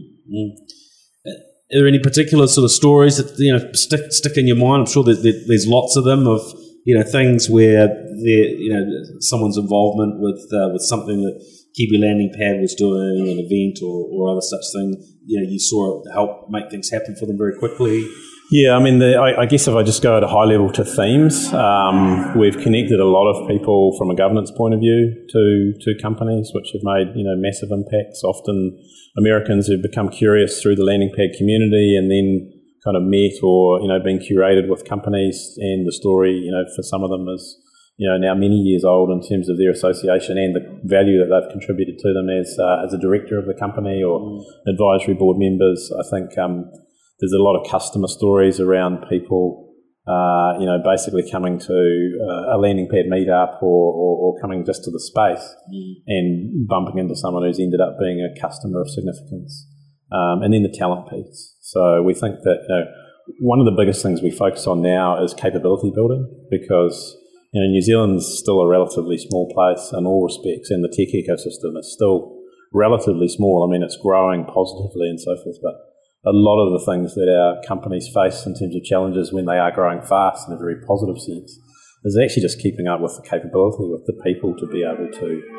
Are there any particular sort of stories that stick in your mind? I'm sure that there's lots of them of things where someone's involvement with something that Kiwi Landing Pad was doing, an event or other such thing. You saw it help make things happen for them very quickly. Yeah, I mean, I guess if I just go at a high level to themes, we've connected a lot of people from a governance point of view to companies which have made massive impacts. Often Americans who've become curious through the landing pad community and then kind of met or been curated with companies, and the story for some of them is now many years old in terms of their association and the value that they've contributed to them as a director of the company or advisory board members. I think there's a lot of customer stories around people, basically coming to a landing pad meetup or coming just to the space and bumping into someone who's ended up being a customer of significance. And then the talent piece. So we think that one of the biggest things we focus on now is capability building, because New Zealand's still a relatively small place in all respects, and the tech ecosystem is still relatively small. I mean, it's growing positively and so forth, but a lot of the things that our companies face in terms of challenges when they are growing fast in a very positive sense is actually just keeping up with the capability, with the people to be able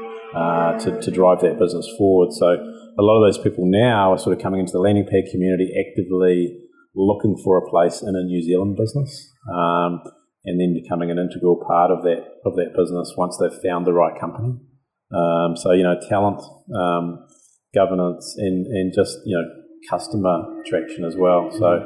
to drive that business forward. So a lot of those people now are sort of coming into the landing pad community actively looking for a place in a New Zealand business, and then becoming an integral part of that business once they've found the right company. So talent, governance, and just customer attraction as well. So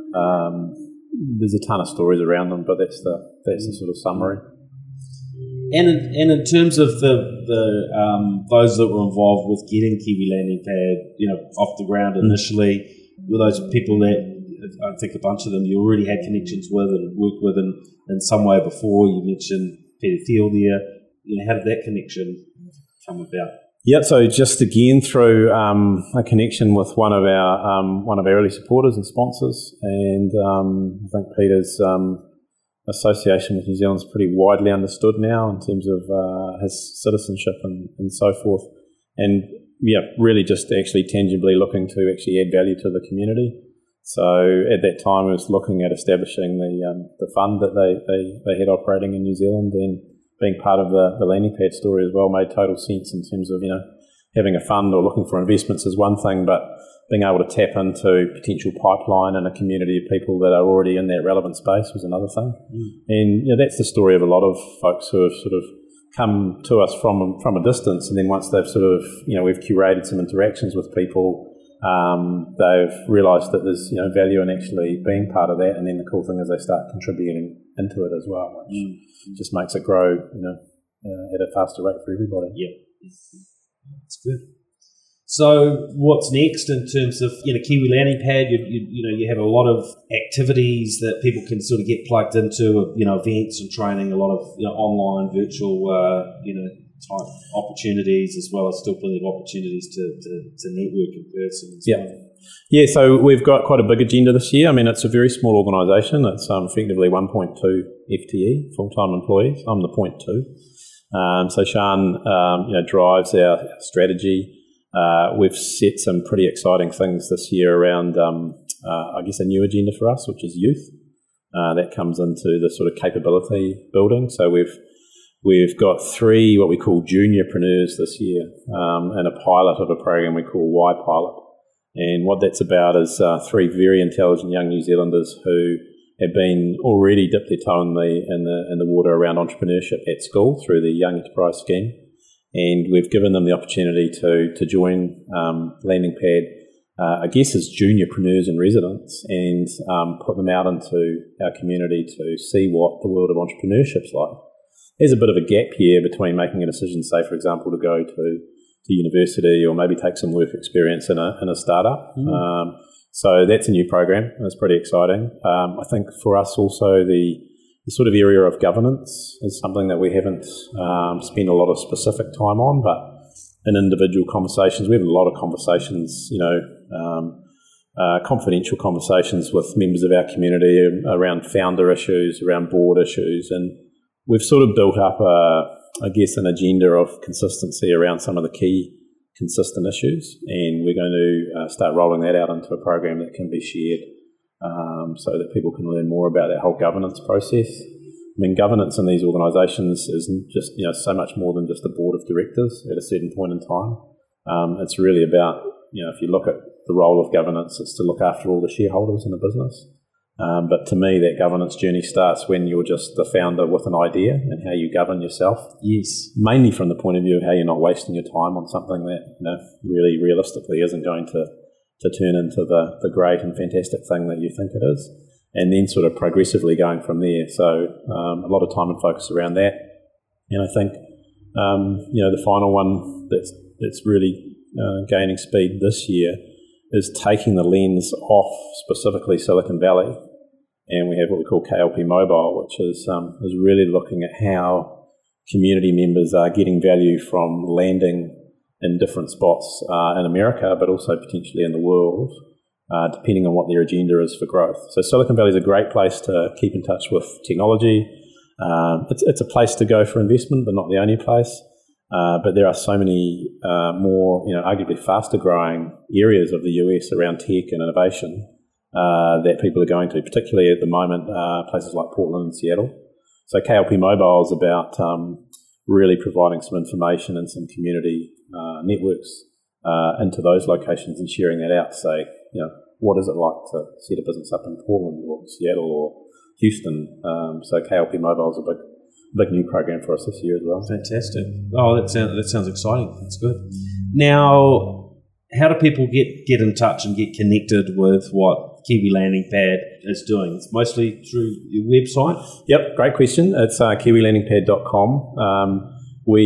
there's a ton of stories around them, but that's the sort of summary. And in terms of the those that were involved with getting Kiwi Landing Pad, off the ground initially, were those people that I think a bunch of them you already had connections with and worked with in some way before? You mentioned Peter Thiel there. How did that connection come about? Yeah, so just again through a connection with one of our early supporters and sponsors, and I think Peter's association with New Zealand is pretty widely understood now in terms of his citizenship and so forth, and really just actually tangibly looking to actually add value to the community. So at that time, I was looking at establishing the fund that they had operating in New Zealand, and being part of the landing pad story as well made total sense in terms of having a fund or looking for investments is one thing, but being able to tap into potential pipeline and a community of people that are already in that relevant space was another thing. And that's the story of a lot of folks who have sort of come to us from a distance, and then once they've sort of we've curated some interactions with people, they've realised that there's value in actually being part of that, and then the cool thing is they start contributing into it as well, which just makes it grow at a faster rate for everybody. Yeah, that's good. So what's next in terms of Kiwi Landing Pad? You have a lot of activities that people can sort of get plugged into, events and training, a lot of online, virtual, type opportunities, as well as still plenty of opportunities to network in person. Yeah, so we've got quite a big agenda this year. I mean, it's a very small organisation. It's effectively 1.2 FTE, full-time employees. I'm the 0.2. So Sian, drives our strategy. We've set some pretty exciting things this year around, I guess, a new agenda for us, which is youth. That comes into the sort of capability building. So we've got 3 what we call juniorpreneurs this year, and a pilot of a program we call Y Pilot. And what that's about is 3 very intelligent young New Zealanders who have been already dipped their toe in the water around entrepreneurship at school through the Young Enterprise Scheme. And we've given them the opportunity to join Landing Pad, I guess, as juniorpreneurs in residence, and put them out into our community to see what the world of entrepreneurship's like. There's a bit of a gap here between making a decision, say, for example, to go to university or maybe take some work experience in a startup. So that's a new program. It's pretty exciting. I think for us also the sort of area of governance is something that we haven't spent a lot of specific time on, but in individual conversations, we have a lot of conversations, confidential conversations with members of our community around founder issues, around board issues, and we've sort of built up, an agenda of consistency around some of the key consistent issues, and we're going to start rolling that out into a program that can be shared so that people can learn more about that whole governance process. I mean, governance in these organisations isn't just so much more than just a board of directors at a certain point in time. It's really about, if you look at the role of governance, it's to look after all the shareholders in the business. But to me, that governance journey starts when you're just the founder with an idea and how you govern yourself. Yes. Mainly from the point of view of how you're not wasting your time on something that really realistically isn't going to turn into the great and fantastic thing that you think it is. And then sort of progressively going from there. So a lot of time and focus around that. And I think the final one that's really gaining speed this year is taking the lens off specifically Silicon Valley, and we have what we call KLP Mobile, which is really looking at how community members are getting value from landing in different spots in America, but also potentially in the world, depending on what their agenda is for growth. So Silicon Valley is a great place to keep in touch with technology. It's a place to go for investment, but not the only place. But there are so many more, arguably faster growing areas of the US around tech and innovation that people are going to, particularly at the moment, places like Portland and Seattle. So KLP Mobile is about really providing some information and some community networks into those locations and sharing that out to say, what is it like to set a business up in Portland or Seattle or Houston? So KLP Mobile is a big new program for us this year as well. Fantastic. Oh, that sounds exciting. That's good. Now, how do people get in touch and get connected with what Kiwi Landing Pad is doing? It's mostly through your website? Yep, great question. It's kiwilandingpad.com.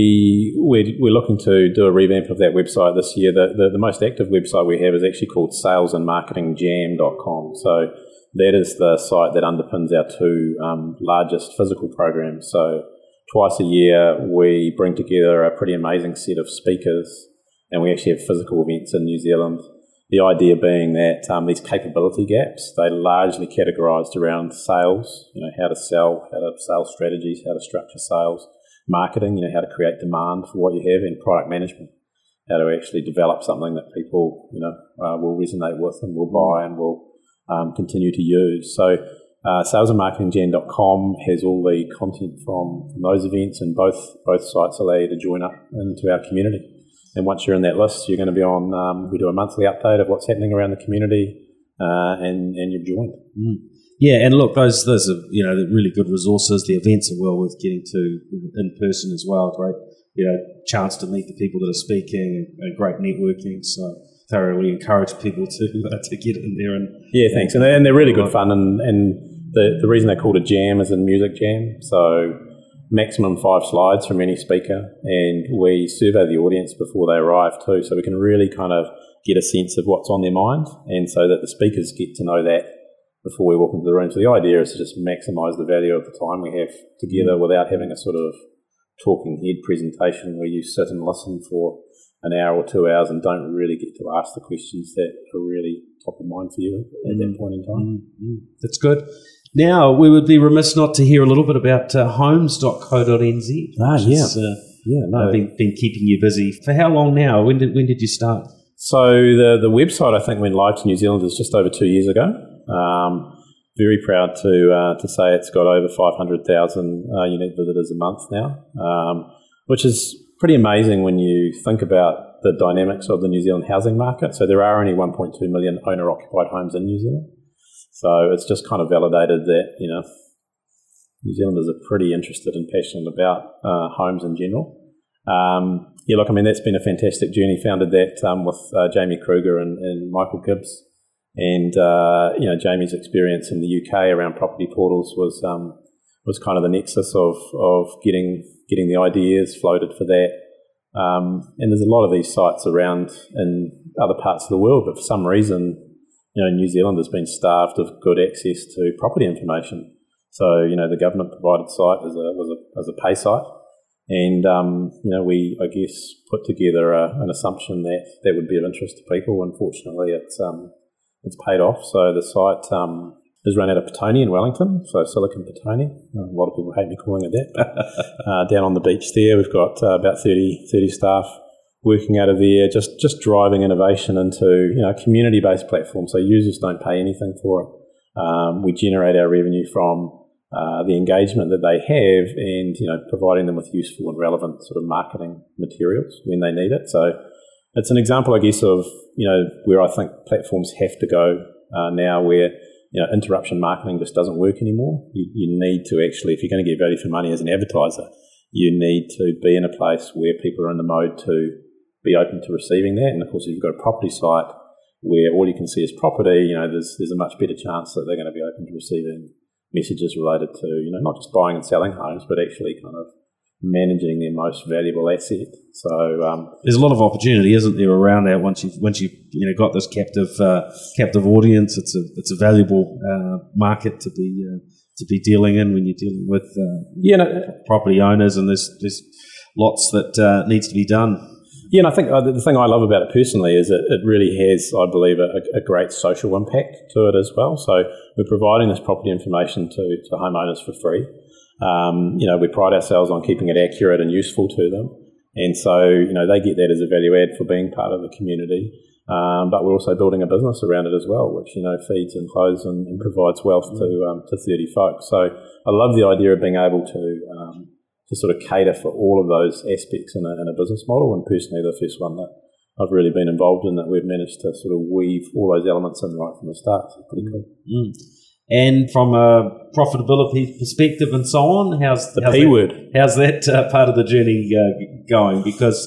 We're looking to do a revamp of that website this year. The most active website we have is actually called salesandmarketingjam.com. So that is the site that underpins our two largest physical programs. So twice a year we bring together a pretty amazing set of speakers, and we actually have physical events in New Zealand. The idea being that these capability gaps, they largely categorised around sales, how to sell, how to sales strategies, how to structure sales, marketing, how to create demand for what you have, and product management, how to actually develop something that people, will resonate with and will buy and will continue to use. So salesandmarketingjam.com has all the content from those events, and both sites allow you to join up into our community. And once you're in that list, you're going to be on, we do a monthly update of what's happening around the community, and you've joined. Yeah, and look, those are the really good resources. The events are well worth getting to in person as well. Great, chance to meet the people that are speaking and great networking. So thoroughly encourage people to get in there and thanks. And they're really good fun. And the reason they're called a jam is a music jam. So maximum 5 slides from any speaker, and we survey the audience before they arrive too, so we can really kind of get a sense of what's on their mind, and so that the speakers get to know that before we walk into the room. So the idea is to just maximise the value of the time we have together without having a sort of talking head presentation where you sit and listen for an hour or 2 hours and don't really get to ask the questions that are really top of mind for you at that point in time. That's good. Now, we would be remiss not to hear a little bit about homes.co.nz. I've been keeping you busy. For how long now? When did you start? So the website, I think, went live to New Zealanders just over 2 years ago. Very proud to say it's got over 500,000 unique visitors a month now, which is pretty amazing when you think about the dynamics of the New Zealand housing market. So there are only 1.2 million owner-occupied homes in New Zealand. So it's just kind of validated that, New Zealanders are pretty interested and passionate about homes in general. That's been a fantastic journey. Founded that with Jamie Kruger and Michael Gibbs. And, Jamie's experience in the UK around property portals was kind of the nexus of getting the ideas floated for that. And there's a lot of these sites around in other parts of the world, but for some reason, New Zealand has been starved of good access to property information. So, the government provided site was a pay site. And, we, I guess, put together an assumption that would be of interest to people. Unfortunately, it's it's paid off. So the site is run out of Petone in Wellington, so Silicon Petone. A lot of people hate me calling it that. Down on the beach there, we've got about 30 staff working out of there, just driving innovation into a community-based platform. So users don't pay anything for it. We generate our revenue from the engagement that they have, and providing them with useful and relevant sort of marketing materials when they need it. So it's an example, I guess, of where I think platforms have to go now, where interruption marketing just doesn't work anymore. You need to actually, if you're going to get value for money as an advertiser, you need to be in a place where people are in the mode to be open to receiving that. And of course, if you've got a property site where all you can see is property, there's a much better chance that they're going to be open to receiving messages related to, not just buying and selling homes, but actually kind of managing their most valuable asset. So there's a lot of opportunity, isn't there, around that? Once you've got this captive audience, it's a valuable market to be dealing in when you're dealing with property owners, and there's lots that needs to be done. Yeah, and I think the thing I love about it personally is it really has, I believe, a great social impact to it as well. So we're providing this property information to homeowners for free. We pride ourselves on keeping it accurate and useful to them. And so, they get that as a value add for being part of the community. But we're also building a business around it as well, which, feeds and clothes and provides wealth to 30 folks. So I love the idea of being able to sort of cater for all of those aspects in a business model. And personally, the first one that I've really been involved in, that we've managed to sort of weave all those elements in right from the start. So pretty cool. And from a profitability perspective and so on, how's that part of the journey going? Because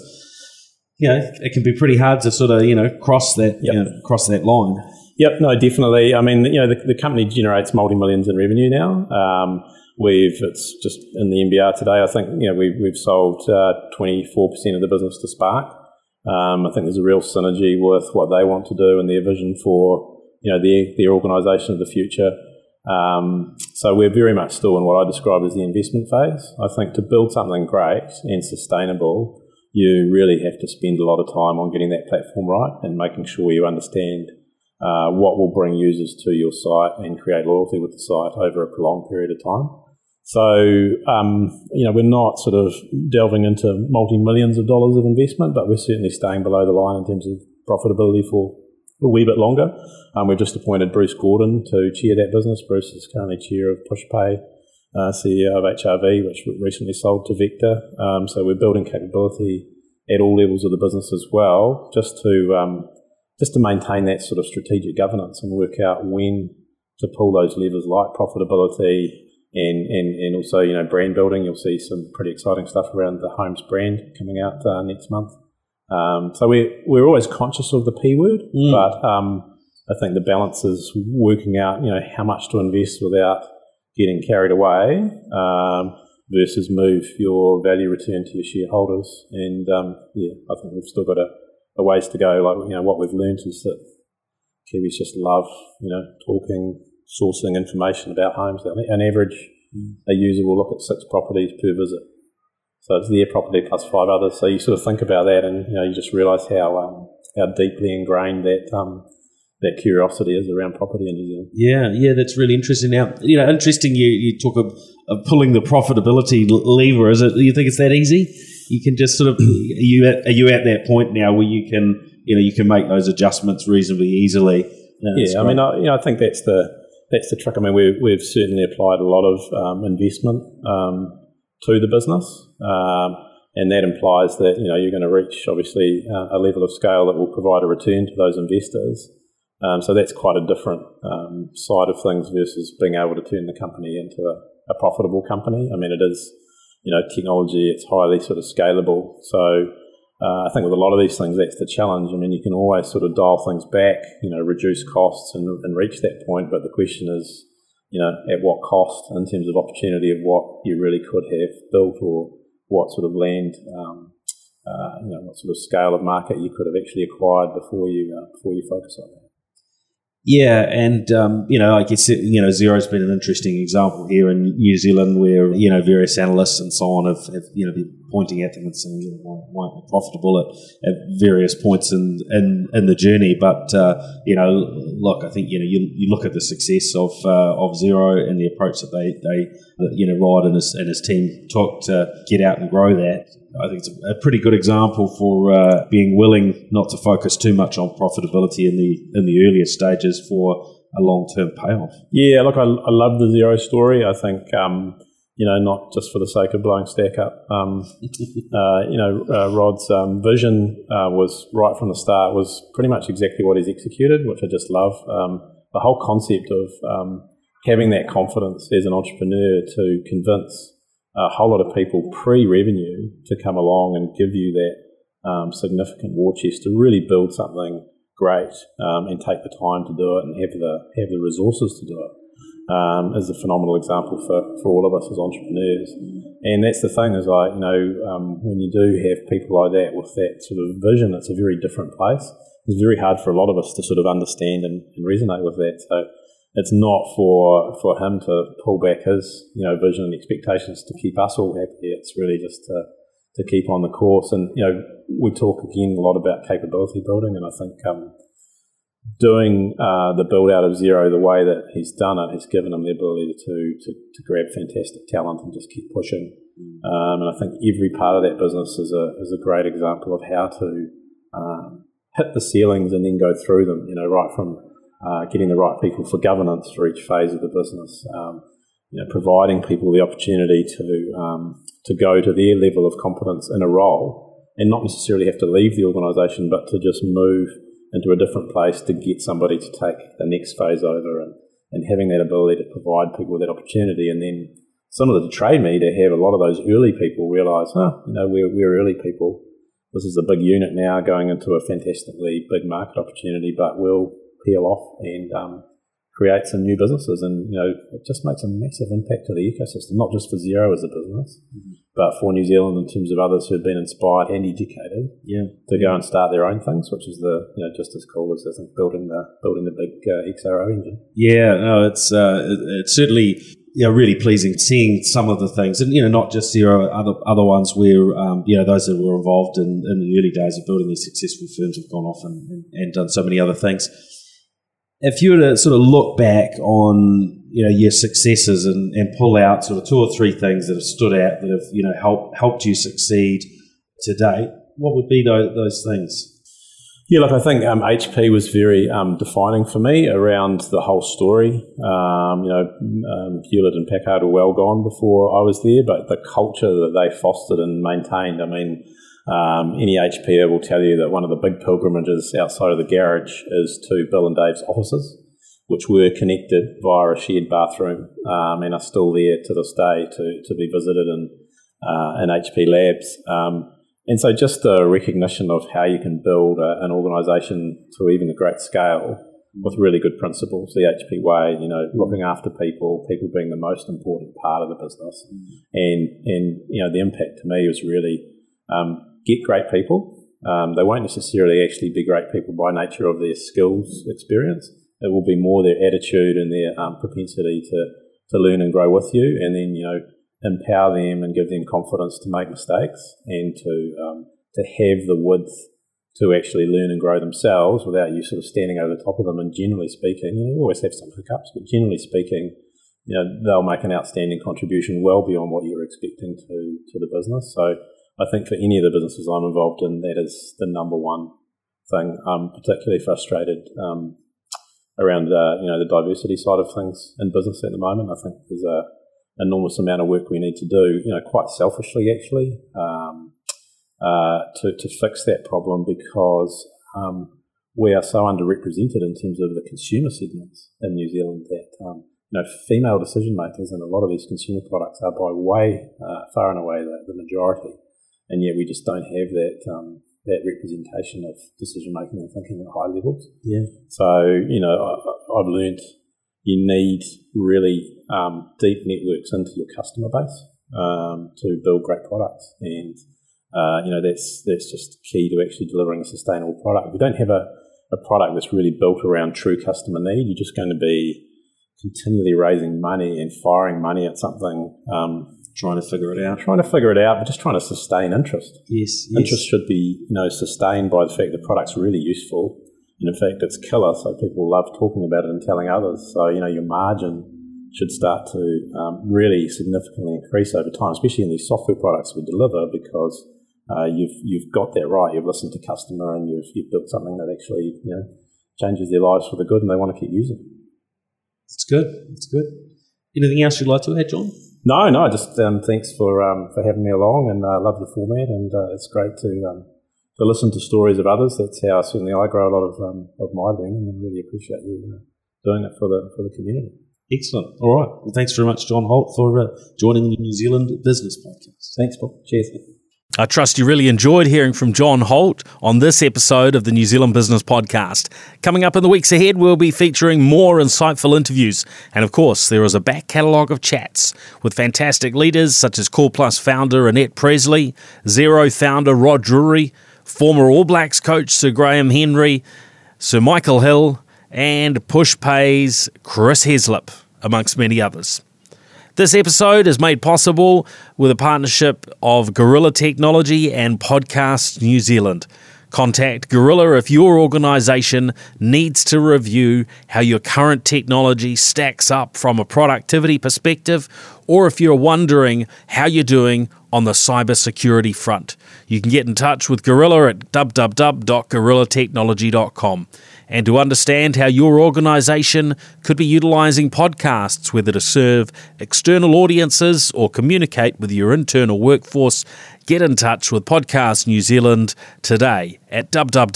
it can be pretty hard to sort of cross that line. Yep, no, definitely. I mean, the company generates multi-millions in revenue now. It's just in the NBR today. I think we've sold 24% of the business to Spark. I think there's a real synergy with what they want to do and their vision for their organisation of the future. So we're very much still in what I describe as the investment phase. I think to build something great and sustainable, you really have to spend a lot of time on getting that platform right and making sure you understand what will bring users to your site and create loyalty with the site over a prolonged period of time. So, we're not sort of delving into multi-millions of dollars of investment, but we're certainly staying below the line in terms of profitability for a wee bit longer. We've just appointed Bruce Gordon to chair that business. Bruce is currently chair of PushPay, CEO of HRV, which recently sold to Vector. So we're building capability at all levels of the business as well, just to maintain that sort of strategic governance and work out when to pull those levers like profitability and also, brand building. You'll see some pretty exciting stuff around the Homes brand coming out next month. So we're always conscious of the P word, but I think the balance is working out, how much to invest without getting carried away versus move your value return to your shareholders. And I think we've still got a ways to go. Like, what we've learned is that Kiwis just love, talking, sourcing information about homes. On average, a user will look at 6 properties per visit. So it's their property plus 5 others. So you sort of think about that, and you just realise how deeply ingrained that curiosity is around property in New Zealand. Yeah, that's really interesting. Now, interesting. You talk of pulling the profitability lever. Is it? You think it's that easy? You can just sort of. Are you at that point now where you can make those adjustments reasonably easily? I mean, I think that's the trick. I mean, we've certainly applied a lot of investment to the business, and that implies that you're going to reach obviously a level of scale that will provide a return to those investors. So that's quite a different side of things versus being able to turn the company into a profitable company. I mean, it is technology; it's highly sort of scalable. So I think with a lot of these things, that's the challenge. I mean, you can always sort of dial things back, reduce costs and reach that point. But the question is, at what cost in terms of opportunity of what you really could have built, or what sort of land, what sort of scale of market you could have actually acquired before you focus on that. Yeah, and I guess Xero's been an interesting example here in New Zealand, where various analysts and so on have been pointing at them and saying, why aren't they profitable at various points in the journey? But look, I think you look at the success of Xero and the approach that they Rod and his team took to get out and grow that. I think it's a pretty good example for being willing not to focus too much on profitability in the earlier stages for a long-term payoff. Yeah, look, I love the Xero story. I think, not just for the sake of blowing stack up. Rod's vision was right from the start, was pretty much exactly what he's executed, which I just love. The whole concept of having that confidence as an entrepreneur to convince a whole lot of people pre-revenue to come along and give you that significant war chest to really build something great and take the time to do it and have the resources to do it is a phenomenal example for all of us as entrepreneurs. And that's the thing is when you do have people like that with that sort of vision, it's a very different place. It's very hard for a lot of us to sort of understand and resonate with that. So it's not for him to pull back his vision and expectations to keep us all happy. It's really just to keep on the course. And we talk again a lot about capability building, and I think doing the build out of Xero the way that he's done it has given him the ability to grab fantastic talent and just keep pushing. And I think every part of that business is a great example of how to hit the ceilings and then go through them. Right from getting the right people for governance for each phase of the business, providing people the opportunity to go to their level of competence in a role and not necessarily have to leave the organisation, but to just move into a different place to get somebody to take the next phase over, and having that ability to provide people with that opportunity. And then some of the trade me to have a lot of those early people realise, we're early people. This is a big unit now going into a fantastically big market opportunity, but we'll peel off and create some new businesses. And, it just makes a massive impact to the ecosystem, not just for Xero as a business, but for New Zealand in terms of others who've been inspired and educated to go and start their own things, which is just as cool as I think building the big XRO engine. Yeah, no, it's certainly really pleasing seeing some of the things, and not just Xero, other ones where those that were involved in the early days of building these successful firms have gone off and done so many other things. If you were to sort of look back on your successes and pull out sort of two or three things that have stood out that have helped you succeed to date, what would be those things? Yeah, look, I think HP was very defining for me around the whole story. Hewlett and Packard were well gone before I was there, but the culture that they fostered and maintained, any HPer will tell you that one of the big pilgrimages outside of the garage is to Bill and Dave's offices, which were connected via a shared bathroom and are still there to this day to be visited in HP labs. And so just the recognition of how you can build an organisation to even a great scale with really good principles, the HP way, looking after people being the most important part of the business. And the impact to me was really get great people. They won't necessarily actually be great people by nature of their skills experience. It will be more their attitude and their propensity to learn and grow with you, and then, empower them and give them confidence to make mistakes and to have the width to actually learn and grow themselves without you sort of standing over the top of them. And generally speaking, you always have some hiccups, but generally speaking, they'll make an outstanding contribution well beyond what you're expecting to the business. So I think for any of the businesses I'm involved in, that is the number one thing. I'm particularly frustrated around the diversity side of things in business at the moment. I think there's a enormous amount of work we need to do, quite selfishly actually, to fix that problem, because we are so underrepresented in terms of the consumer segments in New Zealand that female decision makers in a lot of these consumer products are by way far and away the majority, and yet we just don't have that representation of decision making and thinking at high levels. Yeah. So I've learned you need really deep networks into your customer base to build great products, and that's just key to actually delivering a sustainable product. If you don't have a product that's really built around true customer need, you're just going to be continually raising money and firing money at something trying to figure it out. But just trying to sustain interest. Yes. Interest should be, sustained by the fact the product's really useful, and in fact it's killer, so people love talking about it and telling others. So, your margin should start to really significantly increase over time, especially in these software products we deliver, because you've got that right. You've listened to customer and you've built something that actually changes their lives for the good, and they want to keep using. It's good. Anything else you'd like to add, John? No. Just thanks for having me along, and I love the format, and it's great to listen to stories of others. That's how certainly I grow a lot of my learning, and really appreciate you doing it for the community. Excellent. All right. Well, thanks very much, John Holt, for joining the New Zealand Business Podcast. Thanks, Paul. Cheers. I trust you really enjoyed hearing from John Holt on this episode of the New Zealand Business Podcast. Coming up in the weeks ahead, we'll be featuring more insightful interviews. And of course, there is a back catalogue of chats with fantastic leaders such as Core Plus founder Annette Presley, Xero founder Rod Drury, former All Blacks coach Sir Graham Henry, Sir Michael Hill, and Pushpay's Chris Heslip, amongst many others. This episode is made possible with a partnership of Gorilla Technology and Podcasts New Zealand. Contact Gorilla if your organisation needs to review how your current technology stacks up from a productivity perspective, or if you're wondering how you're doing on the cybersecurity front. You can get in touch with Gorilla at www.gorillatechnology.com. And to understand how your organisation could be utilising podcasts, whether to serve external audiences or communicate with your internal workforce, get in touch with Podcasts New Zealand today at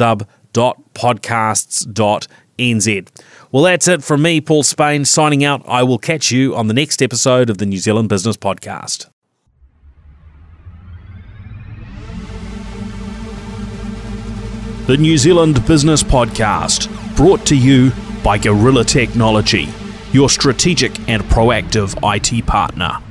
www.podcasts.nz. Well, that's it from me, Paul Spain, signing out. I will catch you on the next episode of the New Zealand Business Podcast. The New Zealand Business Podcast, brought to you by Gorilla Technology, your strategic and proactive IT partner.